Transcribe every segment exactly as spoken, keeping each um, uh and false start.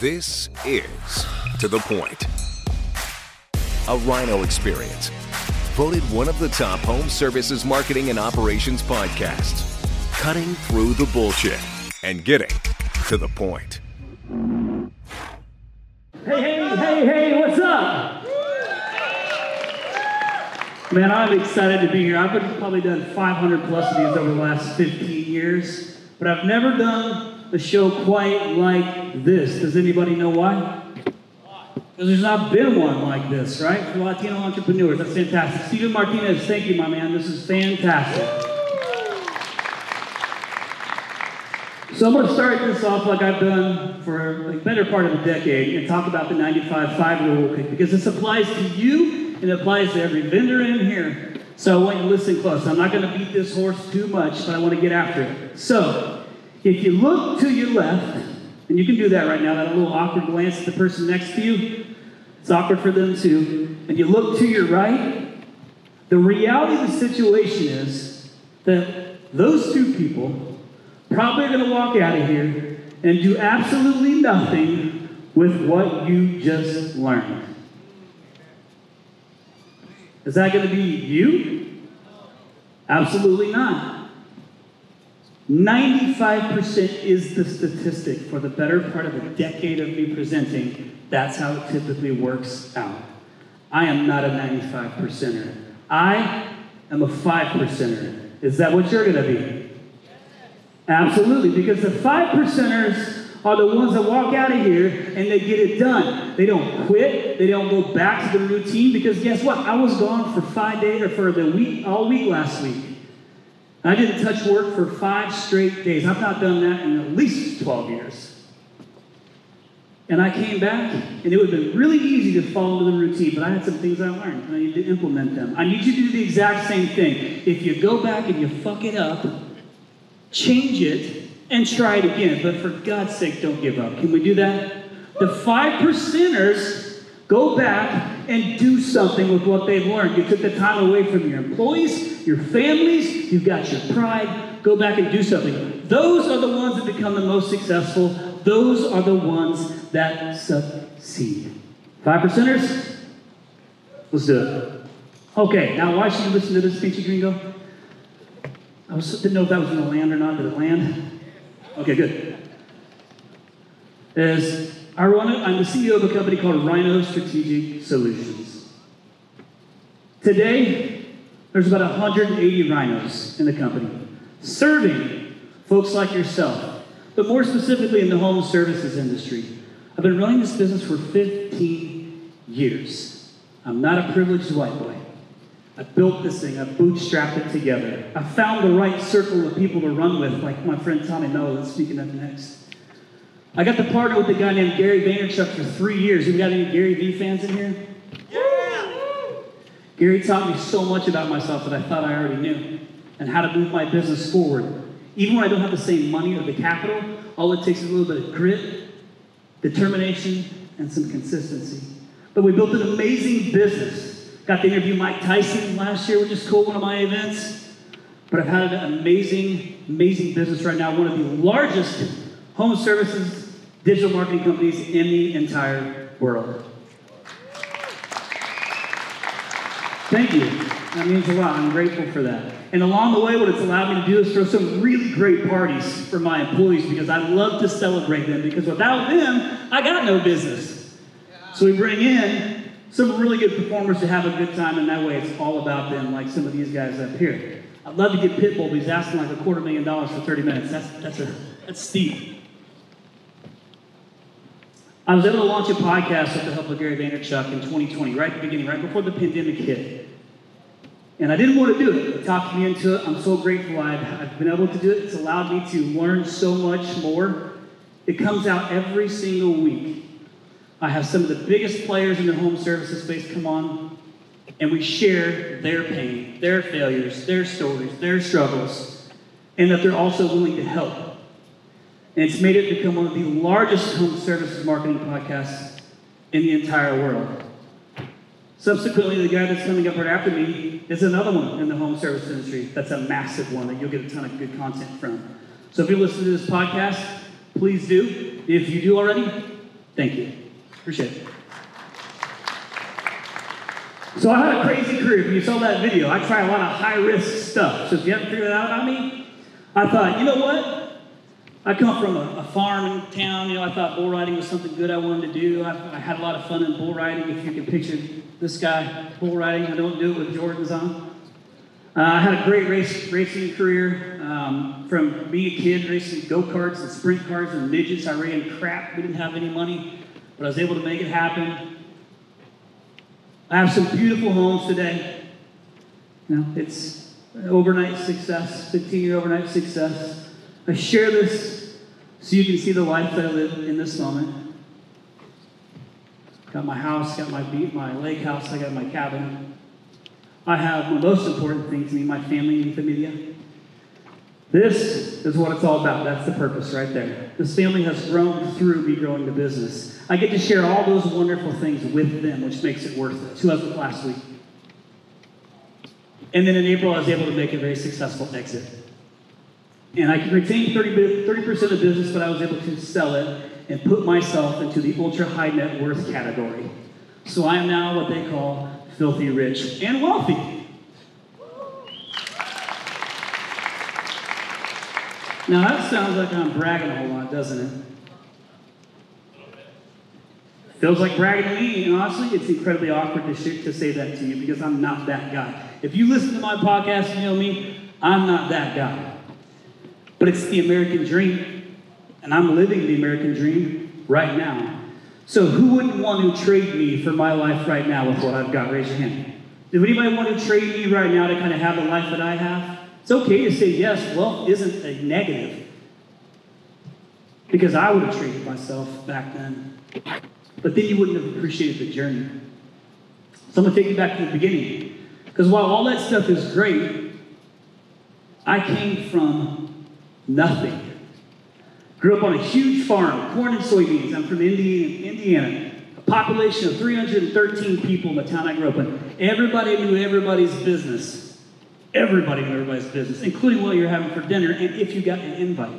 This is To The Point, a Rhino experience. Voted one of the top home services marketing and operations podcasts. Cutting through the bullshit and getting to the point. Hey, hey, hey, hey, what's up? Man, I'm excited to be here. I've probably done five hundred plus of these over the last fifteen years, but I've never done a show quite like this. Does anybody know why? Because there's not been one like this, right? For Latino entrepreneurs, that's fantastic. Steven Martinez, thank you, my man. This is fantastic. So I'm going to start this off like I've done for a better part of a decade and talk about the ninety-five five rule, because this applies to you and it applies to every vendor in here. So I want you to listen close. I'm not going to beat this horse too much, but I want to get after it. So if you look to your left, and you can do that right now, that little awkward glance at the person next to you, it's awkward for them too, and you look to your right, the reality of the situation is that those two people probably are going to walk out of here and do absolutely nothing with what you just learned. Is that going to be you? Absolutely not. ninety-five percent is the statistic for the better part of a decade of me presenting. That's how it typically works out. I am not a ninety-five percenter. I am a five percenter. Is that what you're going to be? Absolutely, because the five percenters are the ones that walk out of here and they get it done. They don't quit. They don't go back to the routine, because guess what? I was gone for five days or for the week, all week last week. I didn't touch work for five straight days. I've not done that in at least twelve years. And I came back, and it would have been really easy to fall into the routine, but I had some things I learned, and I need to implement them. I need you to do the exact same thing. If you go back and you fuck it up, change it, and try it again. But for God's sake, don't give up. Can we do that? The five percenters go back and do something with what they've learned. You took the time away from your employees, your families, you've got your pride. Go back and do something. Those are the ones that become the most successful. Those are the ones that succeed. Five percenters? Let's do it. Okay, now why should you listen to this, Pinchy Gringo? I was, didn't know if that was going to land or not. Did it land? Okay, good. As I run it, I'm the C E O of a company called Rhino Strategic Solutions. Today, there's about one hundred eighty rhinos in the company, serving folks like yourself, but more specifically in the home services industry. I've been running this business for fifteen years. I'm not a privileged white boy. I built this thing. I bootstrapped it together. I found the right circle of people to run with, like my friend Tommy Mello that's speaking up next. I got to partner with a guy named Gary Vaynerchuk for three years. You got any Gary Vee fans in here? Yeah! Gary taught me so much about myself that I thought I already knew, and how to move my business forward. Even when I don't have the same money or the capital, all it takes is a little bit of grit, determination, and some consistency. But we built an amazing business. Got to interview Mike Tyson last year, which is cool, one of my events. But I've had an amazing, amazing business right now, one of the largest home services, digital marketing companies in the entire world. Thank you. That means a lot. I'm grateful for that. And along the way, what it's allowed me to do is throw some really great parties for my employees, because I love to celebrate them, because without them, I got no business. So we bring in some really good performers to have a good time, and that way it's all about them, like some of these guys up here. I'd love to get Pitbull, but he's asking like a quarter million dollars for thirty minutes. That's that's a that's steep. I was able to launch a podcast with the help of Gary Vaynerchuk in twenty twenty, right at the beginning, right before the pandemic hit. And I didn't want to do it. He talked me into it. I'm so grateful I've, I've been able to do it. It's allowed me to learn so much more. It comes out every single week. I have some of the biggest players in the home services space come on, and we share their pain, their failures, their stories, their struggles, and that they're also willing to help. And it's made it become one of the largest home services marketing podcasts in the entire world. Subsequently, the guy that's coming up right after me is another one in the home service industry. That's a massive one that you'll get a ton of good content from. So if you listen to this podcast, please do. If you do already, Thank you. Appreciate it. So I had a crazy career. If you saw that video, I try a lot of high-risk stuff. So if you haven't figured it out on me, I thought, you know what? I come from a, a farm in town. You know, I thought bull riding was something good I wanted to do. I, I had a lot of fun in bull riding. If you can picture this guy bull riding, I don't do it with Jordans on. Uh, I had a great race racing career. Um, from being a kid, racing go-karts and sprint cars and midgets. I ran crap. We didn't have any money, but I was able to make it happen. I have some beautiful homes today. You know, it's overnight success, fifteen-year overnight success. I share this so you can see the life that I live in this moment. Got my house, got my beat, my lake house, I got my cabin. I have the most important thing to me, my family and familia. This is what it's all about. That's the purpose right there. This family has grown through me growing the business. I get to share all those wonderful things with them, which makes it worth it. Two was it last week. And then in April, I was able to make a very successful exit. And I could retain thirty percent of business, but I was able to sell it and put myself into the ultra high net worth category. So I am now what they call filthy rich and wealthy. Now that sounds like I'm bragging a whole lot, doesn't it? Feels like bragging to me, and honestly, it's incredibly awkward to, sh- to say that to you because I'm not that guy. If you listen to my podcast, you know me, I'm not that guy. But it's the American dream, and I'm living the American dream right now. So who wouldn't want to trade me for my life right now with what I've got? Raise your hand. Do anybody want to trade me right now to kind of have the life that I have? It's okay to say yes. Wealth isn't a negative. Because I would have traded myself back then. But then you wouldn't have appreciated the journey. So I'm going to take you back to the beginning. Because while all that stuff is great, I came from nothing. Grew up on a huge farm, corn and soybeans. I'm from Indiana, Indiana. A population of three hundred thirteen people in the town I grew up in. Everybody knew everybody's business. Everybody knew everybody's business, including what you're having for dinner and if you got an invite.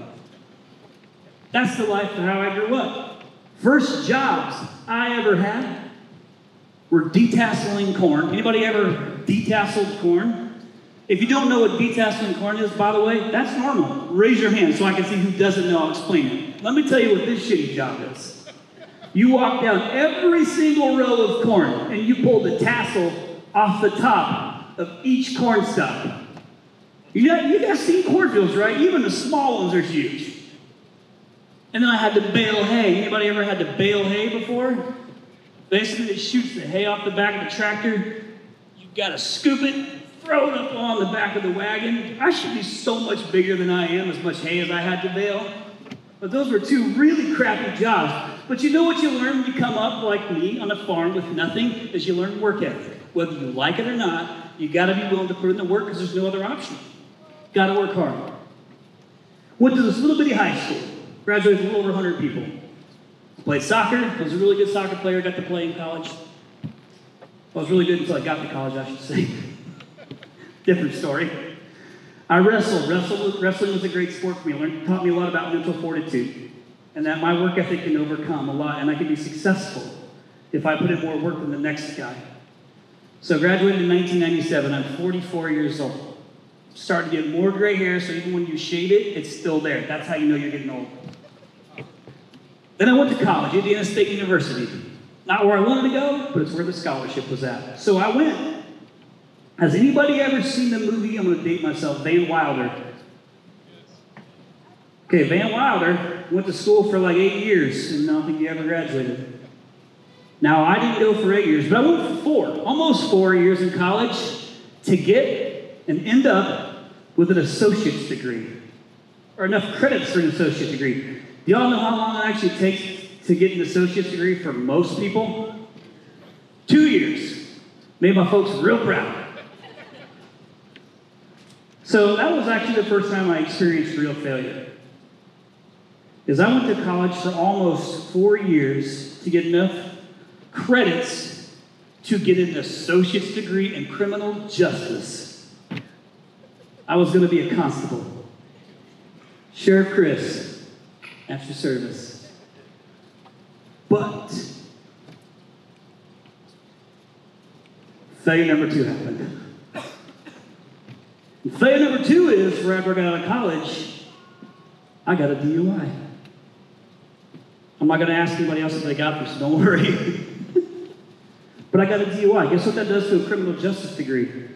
That's the life of how I grew up. First jobs I ever had were detasseling corn. Anybody ever detasseled corn? If you don't know what detasseling corn is, by the way, that's normal. Raise your hand so I can see who doesn't know. I'll explain it. Let me tell you what this shitty job is. You walk down every single row of corn and you pull the tassel off the top of each corn stalk. You got, you guys seen cornfields, right? Even the small ones are huge. And then I had to bale hay. Anybody ever had to bale hay before? Basically, it shoots the hay off the back of the tractor. You got to scoop it, throw it up on the back of the wagon. I should be so much bigger than I am, as much hay as I had to bale. But those were two really crappy jobs. But you know what you learn when you come up like me on a farm with nothing is you learn work ethic. Whether you like it or not, you got to be willing to put in the work because there's no other option. Got to work hard. Went to this little bitty high school. Graduated with a little over one hundred people. Played soccer. I was a really good soccer player. Got to play in college. I was really good until I got to college, I should say. Different story. I wrestled. Wrestled. Wrestling was a great sport for me. Learned, taught me a lot about mental fortitude. And that my work ethic can overcome a lot. And I can be successful if I put in more work than the next guy. So I graduated in nineteen ninety-seven. I'm forty-four years old. Starting to get more gray hair, so even when you shave it, it's still there. That's how you know you're getting old. Then I went to college, Indiana State University. Not where I wanted to go, but it's where the scholarship was at. So I went. Has anybody ever seen the movie, I'm going to date myself, Van Wilder? Okay, Van Wilder went to school for like eight years, and I don't think he ever graduated. Now, I didn't go for eight years, but I went for four, almost four years in college to get and end up with an associate's degree, or enough credits for an associate degree. Do y'all know how long it actually takes to get an associate's degree for most people? Two years. Made my folks real proud. So that was actually the first time I experienced real failure. Is I went to college for almost four years to get enough credits to get an associate's degree in criminal justice. I was going to be a constable. Sheriff Chris, after service. But failure number two happened. And failure number two is, right after I got out of college, I got a D U I. I'm not going to ask anybody else if they got this, don't worry. But I got a D U I. Guess what that does to a criminal justice degree?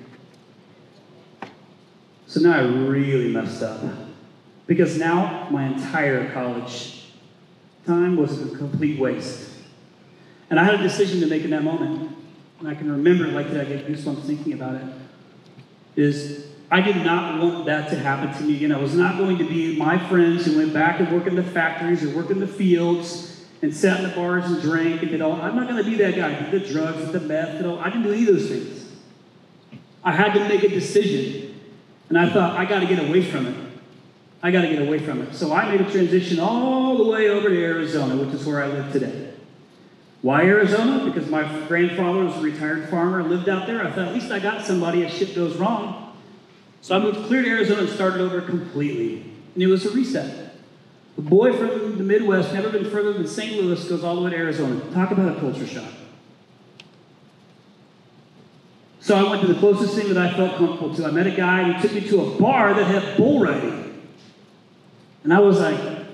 So now I really messed up. Because now my entire college time was a complete waste. And I had a decision to make in that moment. And I can remember it like that. I get goosebumps thinking about it. Is I did not want that to happen to me again. I was not going to be my friends who went back and worked in the factories or worked in the fields and sat in the bars and drank and did all. I'm not going to be that guy. Did the drugs, did the meth, did all. I didn't do any of those things. I had to make a decision. And I thought, I got to get away from it. I got to get away from it. So I made a transition all the way over to Arizona, which is where I live today. Why Arizona? Because my grandfather was a retired farmer and lived out there. I thought, at least I got somebody if shit goes wrong. So I moved clear to Arizona and started over completely. And it was a reset. A boy from the Midwest, never been further than Saint Louis, goes all the way to Arizona. Talk about a culture shock. So I went to the closest thing that I felt comfortable to. I met a guy and he took me to a bar that had bull riding. And I was like,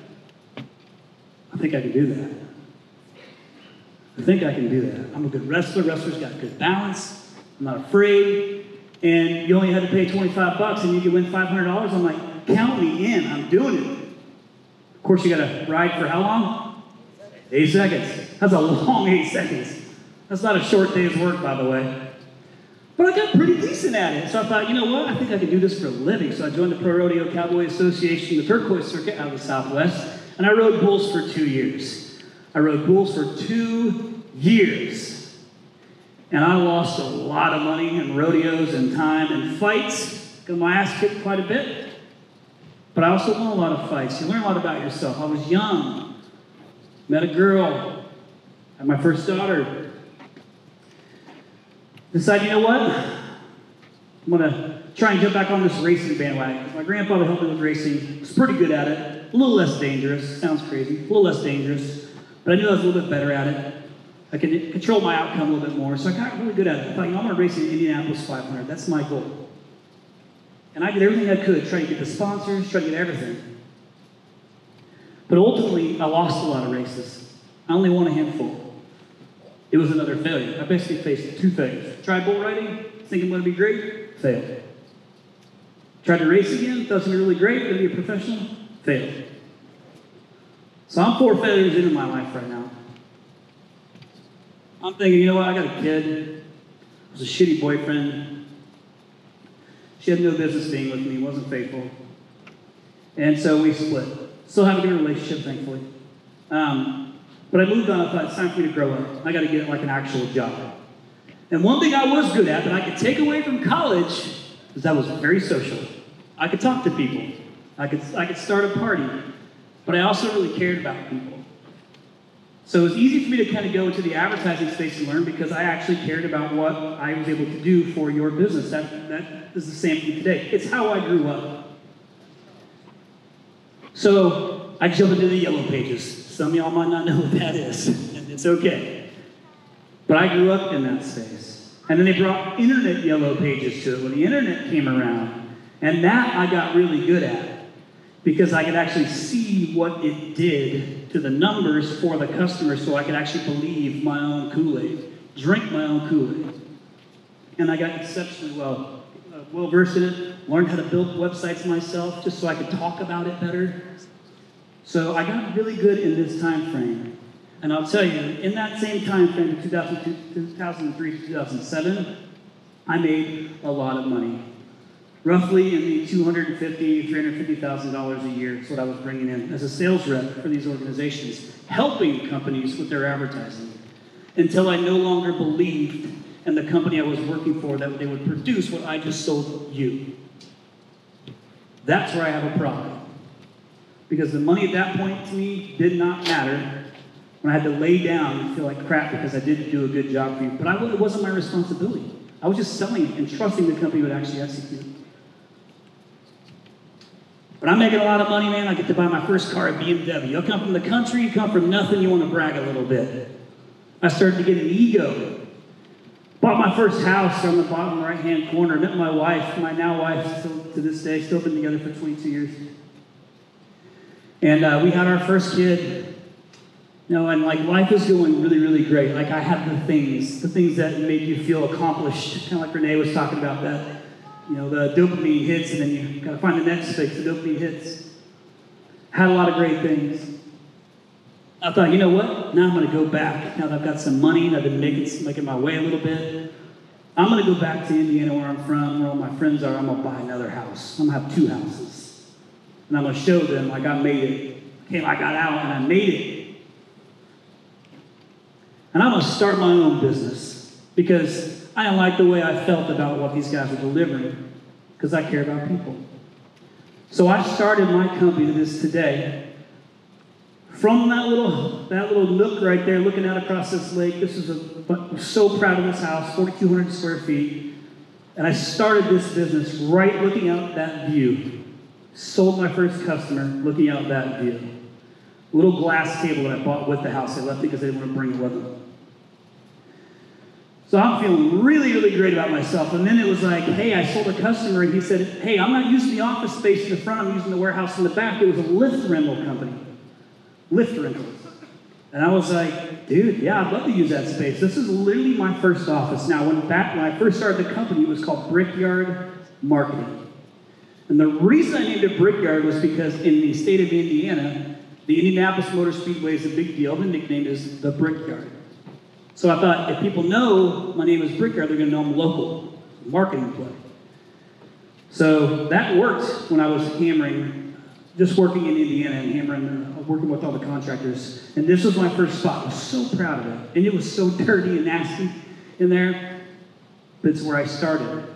I think I can do that. I think I can do that. I'm a good wrestler. Wrestlers got good balance. I'm not afraid. And you only had to pay twenty-five bucks and you could win five hundred dollars. I'm like, count me in. I'm doing it. Of course, you got to ride for how long? Eight seconds. That's a long eight seconds. That's not a short day's work, by the way. But I got pretty decent at it. So I thought, you know what? I think I can do this for a living. So I joined the Pro Rodeo Cowboy Association, the Turquoise Circuit out of the Southwest. And I rode bulls for two years. I rode bulls for two years. And I lost a lot of money in rodeos and time and fights. Got my ass kicked quite a bit. But I also won a lot of fights. You learn a lot about yourself. I was young. Met a girl. Had my first daughter. Decided, you know what? I'm going to try and jump back on this racing bandwagon. My grandfather helped me with racing. Was pretty good at it. A little less dangerous. Sounds crazy. A little less dangerous. But I knew I was a little bit better at it. I could control my outcome a little bit more. So I got really good at it. I thought, you know, I'm going to race in Indianapolis five hundred. That's my goal. And I did everything I could, try to get the sponsors, try to get everything. But ultimately, I lost a lot of races. I only won a handful. It was another failure. I basically faced two failures. Tried bull riding, thinking it would be great, failed. Tried to race again, thought it was really great, going to be a professional, failed. So I'm four failures into my life right now. I'm thinking, you know what, I got a kid. I was a shitty boyfriend. She had no business being with me, wasn't faithful. And so we split. Still have a good relationship, thankfully. Um, But I moved on. I thought, it's time for me to grow up. I got to get like an actual job. And one thing I was good at that I could take away from college is I was very social. I could talk to people. I could, I could start a party. But I also really cared about people. So it was easy for me to kind of go into the advertising space and learn because I actually cared about what I was able to do for your business. That, that is the same thing today. It's how I grew up. So I jumped into the Yellow Pages. Some of y'all might not know what that is, and it's okay. But I grew up in that space. And then they brought internet Yellow Pages to it when the internet came around. And that I got really good at because I could actually see what it did to the numbers for the customers so I could actually believe my own Kool-Aid, drink my own Kool-Aid. And I got exceptionally well, uh, well versed in it, learned how to build websites myself just so I could talk about it better. So I got really good in this time frame. And I'll tell you, in that same time frame, two thousand two, two thousand three to two thousand seven, I made a lot of money. Roughly in the two hundred fifty thousand dollars, three hundred fifty thousand dollars a year is what I was bringing in as a sales rep for these organizations, helping companies with their advertising, until I no longer believed in the company I was working for that they would produce what I just sold you. That's where I have a problem. Because the money at that point to me did not matter when I had to lay down and feel like crap because I didn't do a good job for you. But I, it wasn't my responsibility. I was just selling it and trusting the company would actually execute. But I'm making a lot of money, man. I get to buy my first car at B M W. I come from the country, you come from nothing, you want to brag a little bit. I started to get an ego. Bought my first house on the bottom right-hand corner. Met my wife, my now wife, still to this day, still been together for twenty-two years. And uh, we had our first kid. You know, and like life is going really, really great. Like I had the things, the things that made you feel accomplished. Kind of like Renee was talking about that. You know, the dopamine hits, and then you gotta find the next fix. The dopamine hits. Had a lot of great things. I thought, you know what? Now I'm gonna go back. Now that I've got some money, and I've been making making my way a little bit. I'm gonna go back to Indiana, where I'm from, where all my friends are. I'm gonna buy another house. I'm gonna have two houses, and I'm gonna show them like I made it. Okay, I got out and I made it. And I'm going to start my own business because I didn't like the way I felt about what these guys were delivering because I care about people. So I started my company that is today. From that little that little nook right there looking out across this lake, this is a, I'm so proud of this house, forty-two hundred square feet. And I started this business right looking out that view. Sold my first customer looking out that view. A little glass table that I bought with the house. I left it because I didn't want to bring it with them. So I'm feeling really, really great about myself. And then it was like, hey, I sold a customer, and he said, hey, I'm not using the office space in the front, I'm using the warehouse in the back. It was a lift rental company. Lift rentals. And I was like, dude, yeah, I'd love to use that space. This is literally my first office. Now, when, back, when I first started the company, it was called Brickyard Marketing. And the reason I named it Brickyard was because in the state of Indiana, the Indianapolis Motor Speedway is a big deal. The nickname is the Brickyard. So I thought, if people know my name is Brickyard, they're going to know I'm local. Marketing play. So that worked when I was hammering, just working in Indiana and hammering, uh, working with all the contractors. And this was my first spot. I was so proud of it. And it was so dirty and nasty in there. But it's where I started.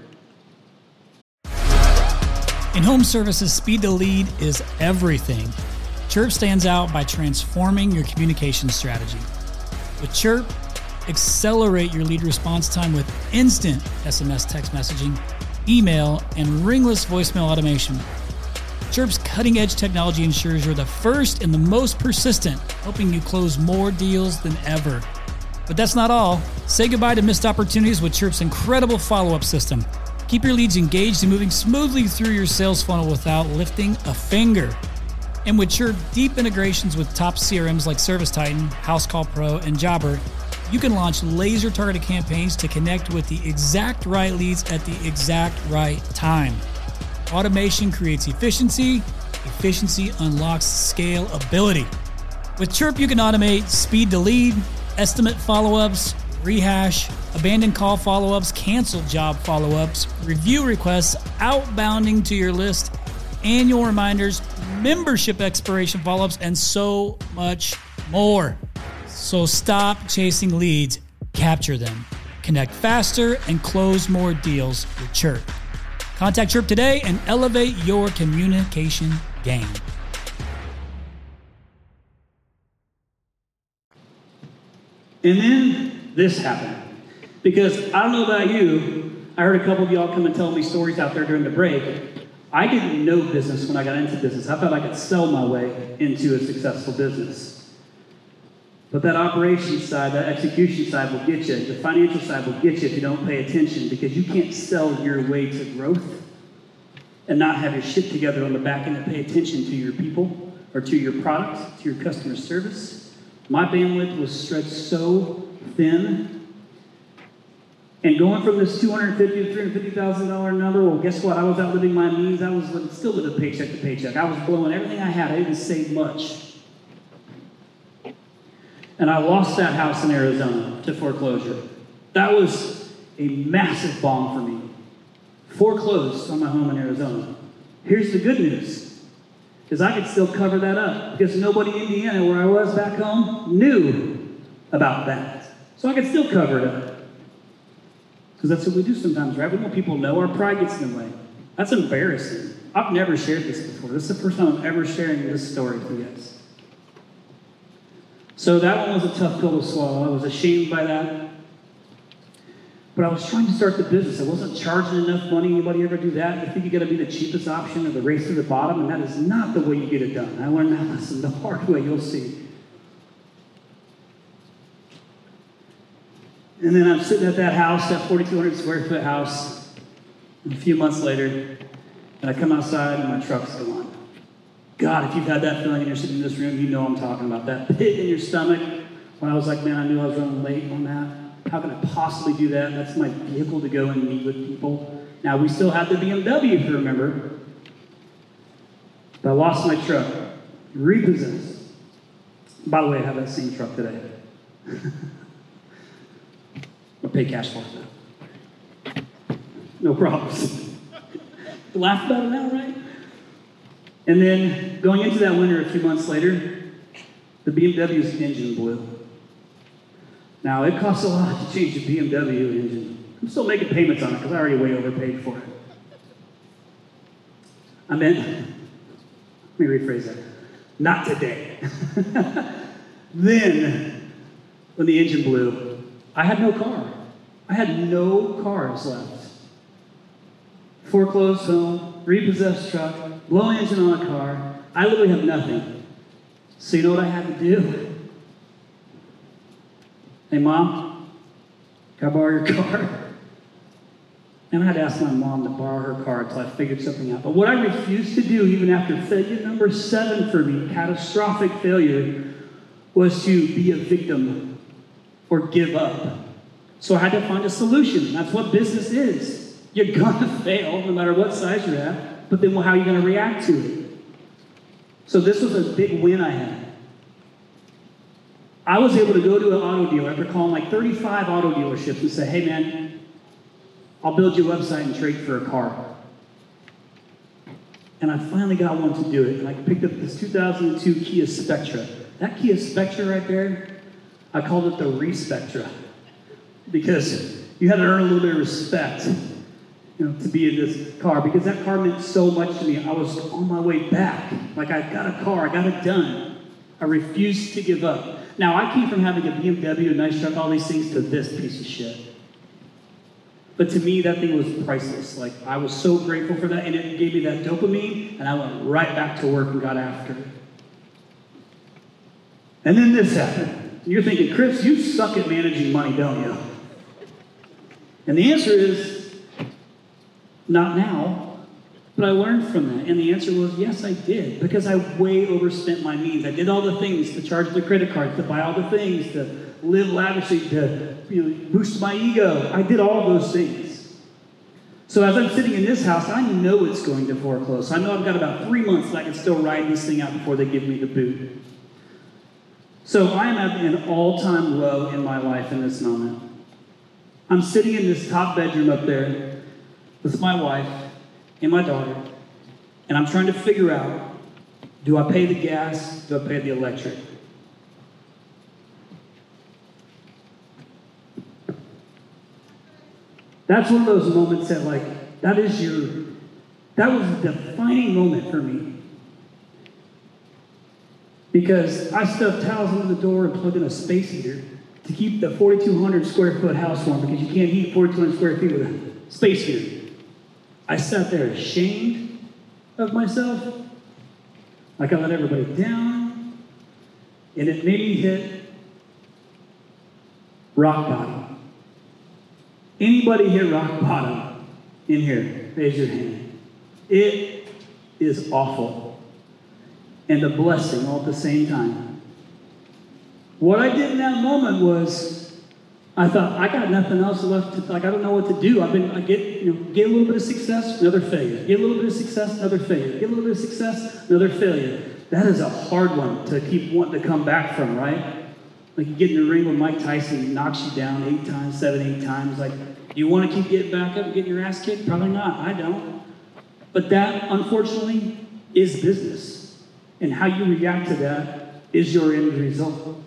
In home services, speed to lead is everything. Chirp stands out by transforming your communication strategy. With Chirp, accelerate your lead response time with instant S M S text messaging, email, and ringless voicemail automation. Chirp's cutting-edge technology ensures you're the first and the most persistent, helping you close more deals than ever. But that's not all. Say goodbye to missed opportunities with Chirp's incredible follow-up system. Keep your leads engaged and moving smoothly through your sales funnel without lifting a finger. And with Chirp deep integrations with top C R Ms like ServiceTitan, HouseCall Pro, and Jobber, you can launch laser-targeted campaigns to connect with the exact right leads at the exact right time. Automation creates efficiency. Efficiency unlocks scalability. With Chirp, you can automate speed to lead, estimate follow-ups, rehash, abandoned call follow-ups, canceled job follow-ups, review requests, outbounding to your list, annual reminders, membership expiration follow-ups, and so much more. So stop chasing leads, capture them. Connect faster and close more deals with Chirp. Contact Chirp today and elevate your communication game. And then this happened. Because I don't know about you, I heard a couple of y'all come and tell me stories out there during the break. I didn't know business when I got into business. I thought I could sell my way into a successful business. But that operations side, that execution side will get you. The financial side will get you if you don't pay attention, because you can't sell your way to growth and not have your shit together on the back end and pay attention to your people or to your product, to your customer service. My bandwidth was stretched so thin. And going from this two hundred fifty thousand to three hundred fifty thousand dollars number, well, guess what? I was outliving my means. I was living, still living paycheck to paycheck. I was blowing everything I had. I didn't save much. And I lost that house in Arizona to foreclosure. That was a massive bomb for me. Foreclosed on my home in Arizona. Here's the good news, is I could still cover that up because nobody in Indiana, where I was back home, knew about that. So I could still cover it up. Because that's what we do sometimes, right? We want people to know. Our pride gets in the way. That's embarrassing. I've never shared this before. This is the first time I'm ever sharing this story to you guys. So that one was a tough pill to swallow. I was ashamed by that. But I was trying to start the business. I wasn't charging enough money. Anybody ever do that? You think you got to be the cheapest option or the race to the bottom, and that is not the way you get it done. I learned that lesson the hard way. You'll see. And then I'm sitting at that house, that forty-two hundred square foot house, and a few months later, and I come outside and my truck's gone. God, if you've had that feeling and you're sitting in this room, you know I'm talking about. That pit in your stomach, when I was like, man, I knew I was running late on that. How can I possibly do that? That's my vehicle to go and meet with people. Now, we still have the B M W, if you remember. But I lost my truck. Repossessed. By the way, I have that same truck today. I'll pay cash for it. No problems. Laugh about it now, right? And then, going into that winter a few months later, the B M W's engine blew. Now, it costs a lot to change a B M W engine. I'm still making payments on it because I already way overpaid for it. I meant, let me rephrase that. Not today. Then, when the engine blew, I had no car. I had no cars left. Foreclosed home, repossessed truck, blown engine on a car. I literally have nothing. So you know what I had to do? Hey, Mom, can I borrow your car? And I had to ask my mom to borrow her car until I figured something out. But what I refused to do, even after failure number seven for me, catastrophic failure, was to be a victim or give up. So I had to find a solution. That's what business is. You're going to fail no matter what size you're at, but then how are you going to react to it? So this was a big win I had. I was able to go to an auto dealer after calling like thirty-five auto dealerships and say, hey man, I'll build you a website and trade for a car. And I finally got one to do it. And I picked up this two thousand two Kia Spectra. That Kia Spectra right there, I called it the Respectra. Because you had to earn a little bit of respect, you know, to be in this car. Because that car meant so much to me. I was on my way back. Like, I got a car. I got it done. I refused to give up. Now, I came from having a B M W, a nice truck, all these things, to this piece of shit. But to me, that thing was priceless. Like, I was so grateful for that, and it gave me that dopamine, and I went right back to work and got after it. And then this happened. You're thinking, Chris, you suck at managing money, don't you? And the answer is, not now. But I learned from that, and the answer was, yes, I did, because I way overspent my means. I did all the things to charge the credit card, to buy all the things, to live lavishly, to you know, boost my ego. I did all those things. So as I'm sitting in this house, I know it's going to foreclose. I know I've got about three months that I can still ride this thing out before they give me the boot. So I am at an all-time low in my life in this moment. I'm sitting in this top bedroom up there with my wife and my daughter, and I'm trying to figure out, do I pay the gas, do I pay the electric? That's one of those moments that, like, that is your, that was a defining moment for me. Because I stuffed towels under the door and plugged in a space heater to keep the forty-two hundred square foot house warm, because you can't heat forty-two hundred square feet with a space heater. I sat there ashamed of myself, like I let everybody down, and it made me hit rock bottom. Anybody hit rock bottom in here? Raise your hand. It is awful, and a blessing all at the same time. What I did in that moment was, I thought, I got nothing else left to, like, I don't know what to do. I've been, I get, you know, get a little bit of success, another failure. Get a little bit of success, another failure. Get a little bit of success, another failure. That is a hard one to keep wanting to come back from, right? Like, you get in the ring with Mike Tyson, he knocks you down eight times, seven, eight times. Like, do you want to keep getting back up and getting your ass kicked? Probably not. I don't. But that, unfortunately, is business. And how you react to that is your end result.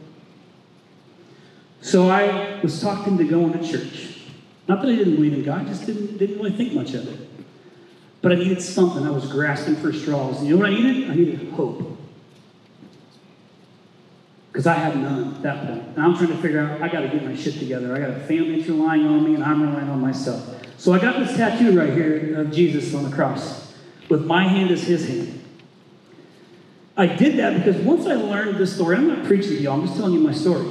So I was talked into going to church. Not that I didn't believe in God, I just didn't, didn't really think much of it. But I needed something. I was grasping for straws. And you know what I needed? I needed hope. Because I had none at that point. And I'm trying to figure out, I got to get my shit together. I got a family that's relying on me, and I'm relying on myself. So I got this tattoo right here of Jesus on the cross, with my hand as his hand. I did that because once I learned this story, I'm not preaching to you, I'm just telling you my story.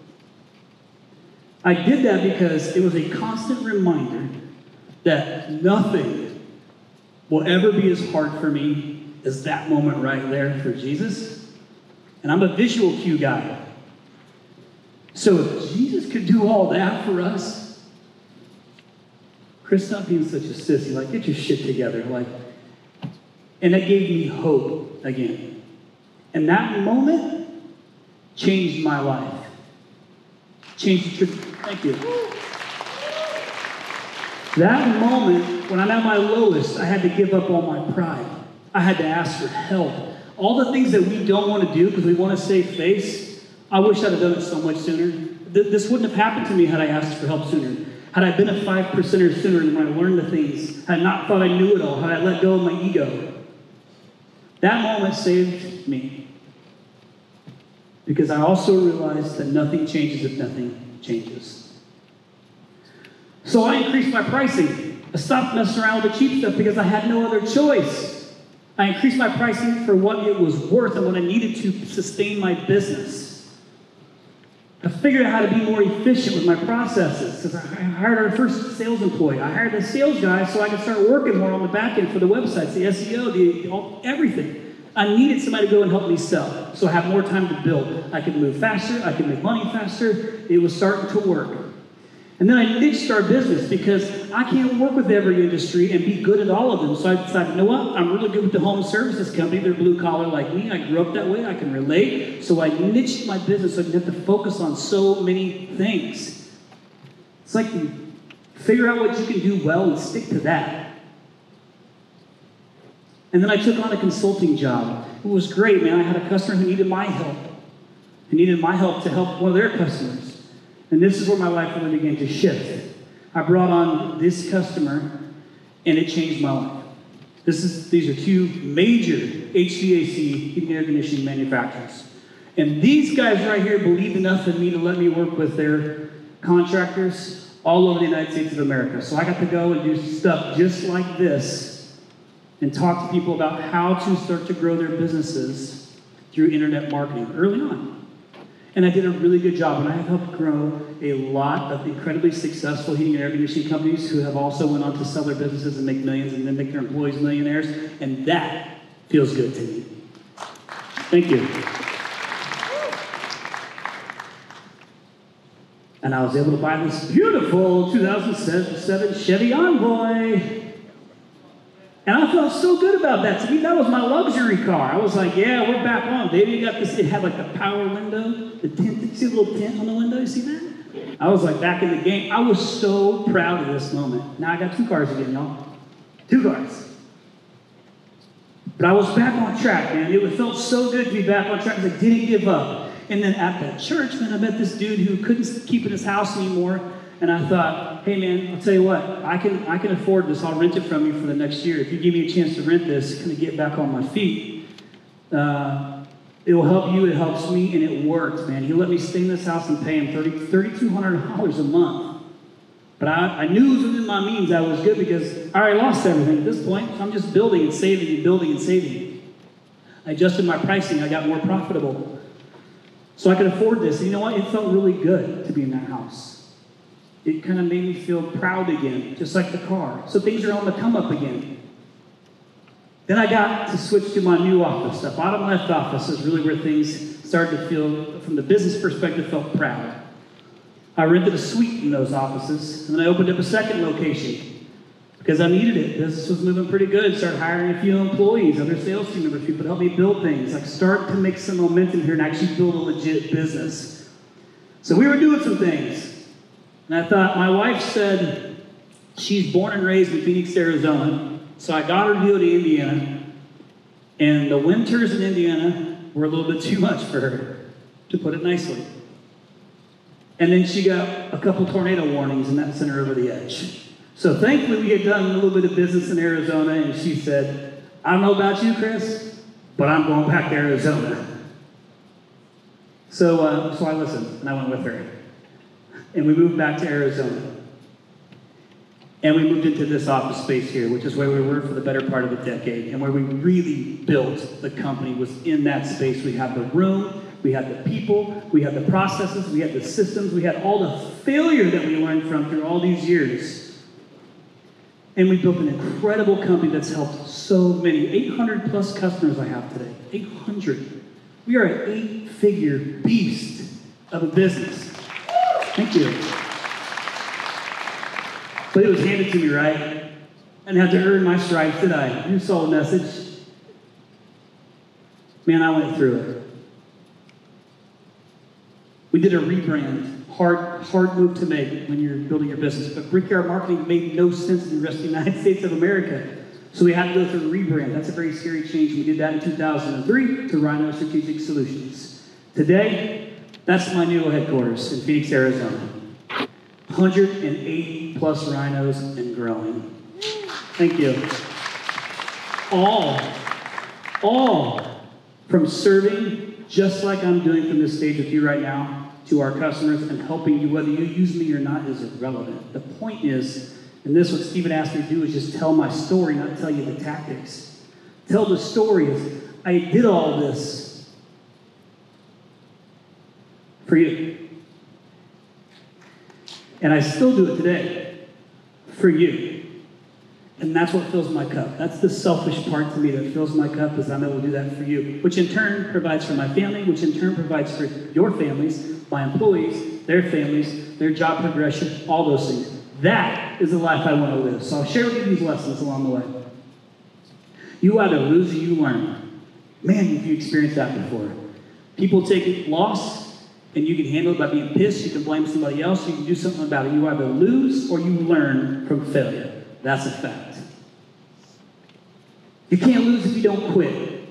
I did that because it was a constant reminder that nothing will ever be as hard for me as that moment right there for Jesus. And I'm a visual cue guy. So if Jesus could do all that for us, Chris, stop being such a sissy. Like, get your shit together. Like, and that gave me hope again. And that moment changed my life. Changed the trajectory. Thank you. That moment, when I'm at my lowest, I had to give up all my pride. I had to ask for help. All the things that we don't want to do because we want to save face, I wish I'd have done it so much sooner. Th- this wouldn't have happened to me had I asked for help sooner. Had I been a five percenter sooner when I learned the things, had I not thought I knew it all, had I let go of my ego. That moment saved me. Because I also realized that nothing changes if nothing changes. So I increased my pricing. I stopped messing around with the cheap stuff because I had no other choice. I increased my pricing for what it was worth and what I needed to sustain my business. I figured out how to be more efficient with my processes. Because I hired our first sales employee. I hired a sales guy so I could start working more on the back end for the websites, the S E O, the all, everything. I needed somebody to go and help me sell, so I have more time to build. I could move faster. I could make money faster. It was starting to work. And then I niched our business because I can't work with every industry and be good at all of them. So I decided, you know what? I'm really good with the home services company. They're blue collar like me. I grew up that way. I can relate. So I niched my business so I didn't have to focus on so many things. It's like you figure out what you can do well and stick to that. And then I took on a consulting job. It was great, man. I had a customer who needed my help. He needed my help to help one of their customers. And this is where my life really began to shift. I brought on this customer, and it changed my life. This is these are two major H V A C heating and air conditioning manufacturers. And these guys right here believed enough in me to let me work with their contractors all over the United States of America. So I got to go and do stuff just like this and talk to people about how to start to grow their businesses through internet marketing early on. And I did a really good job, and I have helped grow a lot of incredibly successful heating and air conditioning companies who have also went on to sell their businesses and make millions and then make their employees millionaires, and that feels good to me. Thank you. And I was able to buy this beautiful two thousand seven Chevy Envoy. And I felt so good about that. To me, that was my luxury car. I was like, yeah, we're back on, baby. You got this. It had like the power window, the tint. You see the little tint on the window? You see that? I was like back in the game. I was so proud of this moment. Now I got two cars again, y'all. Two cars. But I was back on track, man. It felt so good to be back on track because I didn't give up. And then at that church, man, I met this dude who couldn't keep in his house anymore. And I thought, hey man, I'll tell you what, I can I can afford this. I'll rent it from you for the next year. If you give me a chance to rent this, kind of get back on my feet, uh, it will help you, it helps me, and it worked, man. He let me stay in this house and pay him three thousand two hundred dollars a month. But I, I knew it was within my means. I was good because I already lost everything at this point. So I'm just building and saving and building and saving. I adjusted my pricing. I got more profitable. So I could afford this. And you know what? It felt really good to be in that house. It kind of made me feel proud again, just like the car. So things are on the come up again. Then I got to switch to my new office. The bottom left office is really where things started to feel, from the business perspective, felt proud. I rented a suite in those offices, and then I opened up a second location because I needed it. Business was moving pretty good. Started hiring a few employees, other sales team members, people to help me build things. Like start to make some momentum here and actually build a legit business. So we were doing some things. And I thought, my wife said she's born and raised in Phoenix, Arizona. So I got her to go to Indiana. And the winters in Indiana were a little bit too much for her, to put it nicely. And then she got a couple tornado warnings, and that sent her over the edge. So thankfully, we had done a little bit of business in Arizona, and she said, I don't know about you, Chris, but I'm going back to Arizona. So, uh, so I listened, and I went with her. And we moved back to Arizona. And we moved into this office space here, which is where we were for the better part of a decade. And where we really built the company was in that space. We had the room, we had the people, we had the processes, we had the systems, we had all the failure that we learned from through all these years. And we built an incredible company that's helped so many. eight hundred plus customers I have today. eight hundred. We are an eight-figure beast of a business. Thank you. But it was handed to me, right? I didn't have to earn my stripes, did I? You saw the message. Man, I went through it. We did a rebrand. Hard, hard move to make when you're building your business. But Brickyard Marketing made no sense in the rest of the United States of America. So we had to go through a rebrand. That's a very scary change. We did that in two thousand three to Rhino Strategic Solutions. Today, that's my new headquarters in Phoenix, Arizona. one hundred eighty plus rhinos and growing. Thank you. All, all from serving just like I'm doing from this stage with you right now to our customers and helping you, whether you use me or not is irrelevant. The point is, and this what Stephen asked me to do is just tell my story, not tell you the tactics. Tell the story of, I did all this for you. And I still do it today for you. And that's what fills my cup. That's the selfish part to me that fills my cup is I'm able to do that for you, which in turn provides for my family, which in turn provides for your families, my employees, their families, their job progression, all those things. That is the life I want to live. So I'll share with you these lessons along the way. You either lose or you learn. Man, if you experienced that before. People take loss, and you can handle it by being pissed. You can blame somebody else. You can do something about it. You either lose or you learn from failure. That's a fact. You can't lose if you don't quit.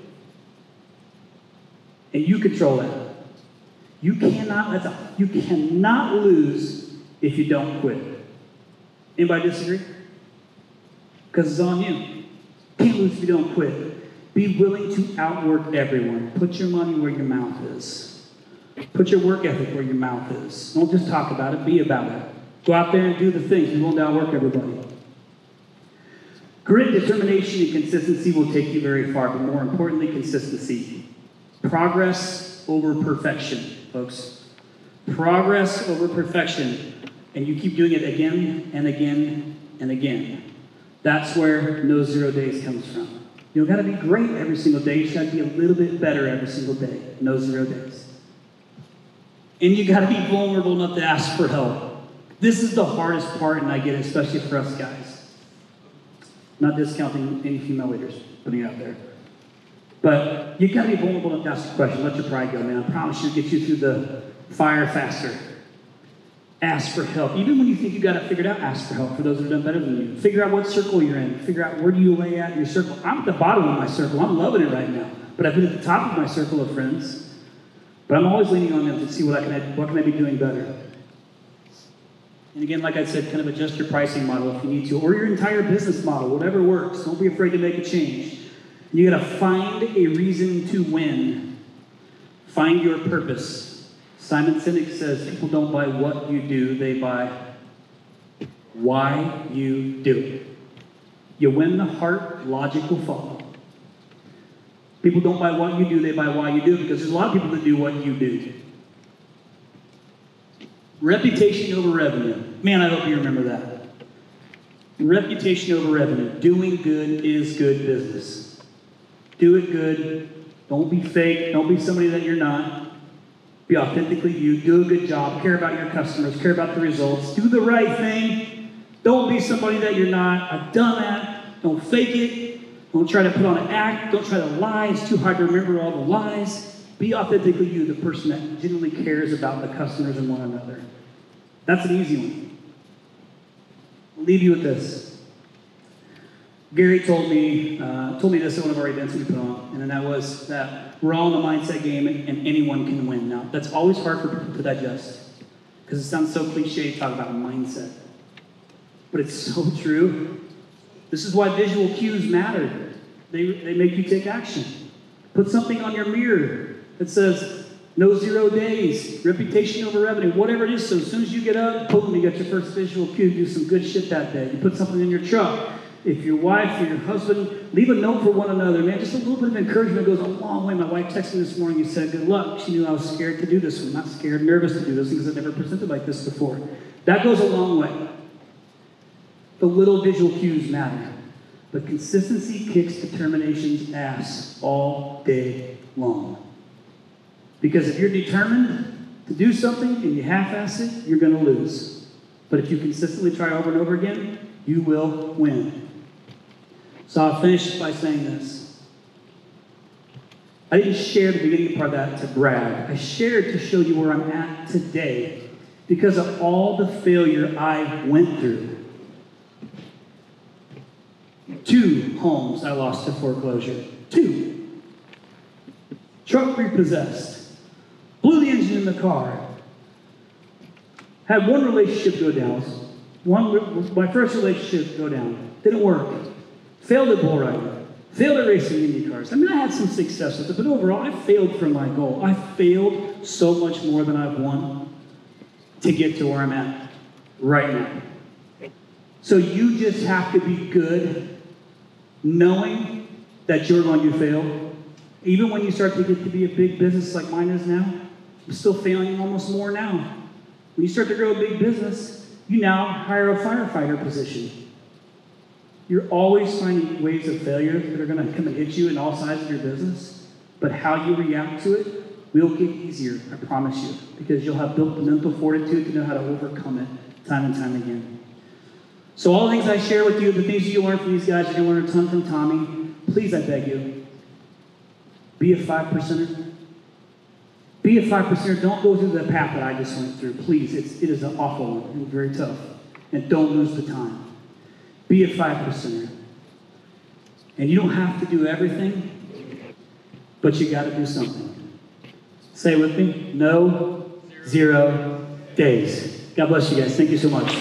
And you control that. You cannot, that's a, you cannot lose if you don't quit. Anybody disagree? Because it's on you. You can't lose if you don't quit. Be willing to outwork everyone. Put your money where your mouth is. Put your work ethic where your mouth is. Don't just talk about it, be about it. Go out there and do the things. You won't outwork everybody. Grit, determination, and consistency will take you very far, but more importantly, consistency. Progress over perfection, folks. Progress over perfection. And you keep doing it again and again and again. That's where no zero days comes from. You don't got to be great every single day. You just got to be a little bit better every single day. No zero days. And you got to be vulnerable enough to ask for help. This is the hardest part, and I get it, especially for us guys. I'm not discounting any female leaders, putting it out there. But you got to be vulnerable enough to ask a question. Let your pride go, man. I promise you, it'll get you through the fire faster. Ask for help. Even when you think you got it figured out, ask for help for those that have done better than you. Figure out what circle you're in. Figure out where do you lay out in your circle. I'm at the bottom of my circle. I'm loving it right now. But I've been at the top of my circle of friends. But I'm always leaning on them to see what I can, what can I be doing better. And again, like I said, kind of adjust your pricing model if you need to, or your entire business model, whatever works. Don't be afraid to make a change. You got to find a reason to win. Find your purpose. Simon Sinek says people don't buy what you do, they buy why you do it. You win the heart, logic will follow. People don't buy what you do, they buy why you do it, because there's a lot of people that do what you do. Reputation over revenue. Man, I hope you remember that. Reputation over revenue. Doing good is good business. Do it good. Don't be fake. Don't be somebody that you're not. Be authentically you. Do a good job. Care about your customers. Care about the results. Do the right thing. Don't be somebody that you're not. I've done that. Don't fake it. Don't try to put on an act. Don't try to lie. It's too hard to remember all the lies. Be authentically you, the person that genuinely cares about the customers and one another. That's an easy one. I'll leave you with this. Gary told me uh, told me this at one of our events we put on, and that was that we're all in a mindset game and, and anyone can win. Now, that's always hard for people to digest because it sounds so cliche to talk about mindset. But it's so true. This is why visual cues matter. They, they make you take action. Put something on your mirror that says, No zero days, reputation over revenue, whatever it is. So as soon as you get up, boom, you got your first visual cue, do some good shit that day. You put something in your truck. If your wife or your husband, leave a note for one another, man. Just a little bit of encouragement goes a long way. My wife texted me this morning and said, good luck. She knew I was scared to do this one. Not scared, nervous to do this because I've never presented like this before. That goes a long way. The little visual cues matter. But consistency kicks determination's ass all day long. Because if you're determined to do something and you half-ass it, you're going to lose. But if you consistently try over and over again, you will win. So I'll finish by saying this. I didn't share the beginning part of that to brag. I shared to show you where I'm at today because of all the failure I went through. Two homes I lost to foreclosure. Two. Truck repossessed. Blew the engine in the car. Had one relationship go down. One, my first relationship go down. Didn't work. Failed at bull riding. Failed at racing Indy cars. I mean, I had some success with it, but overall, I failed for my goal. I failed so much more than I've won to get to where I'm at right now. So you just have to be good knowing that you're going to fail. Even when you start to get to be a big business like mine is now, I'm still failing almost more now. When you start to grow a big business, you now hire a firefighter position. You're always finding waves of failure that are going to come and hit you in all sides of your business. But how you react to it will get easier, I promise you, because you'll have built the mental fortitude to know how to overcome it time and time again. So all the things I share with you, the things you learn from these guys, you're going to learn a ton from Tommy. Please, I beg you, be a five percenter. Be a five percenter. Don't go through the path that I just went through. Please, it's, it is an awful one and very tough. And don't lose the time. Be a five percenter. And you don't have to do everything, but you got to do something. Say it with me. No zero days. God bless you guys. Thank you so much.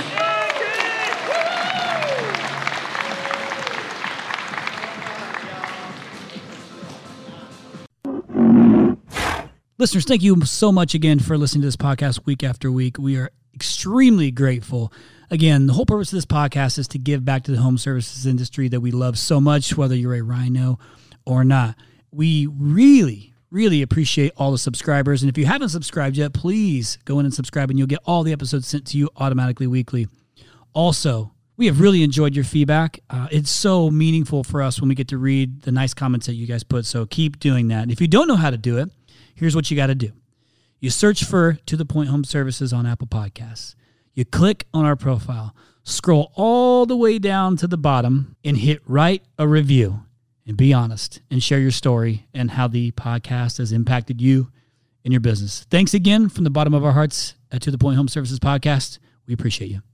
Listeners, thank you so much again for listening to this podcast week after week. We are extremely grateful. Again, the whole purpose of this podcast is to give back to the home services industry that we love so much, whether you're a Rhino or not. We really, really appreciate all the subscribers. And if you haven't subscribed yet, please go in and subscribe and you'll get all the episodes sent to you automatically weekly. Also, we have really enjoyed your feedback. Uh, it's so meaningful for us when we get to read the nice comments that you guys put. So keep doing that. And if you don't know how to do it, here's what you got to do. You search for To The Point Home Services on Apple Podcasts. You click on our profile, scroll all the way down to the bottom, and hit write a review. And be honest and share your story and how the podcast has impacted you and your business. Thanks again from the bottom of our hearts at To The Point Home Services Podcast. We appreciate you.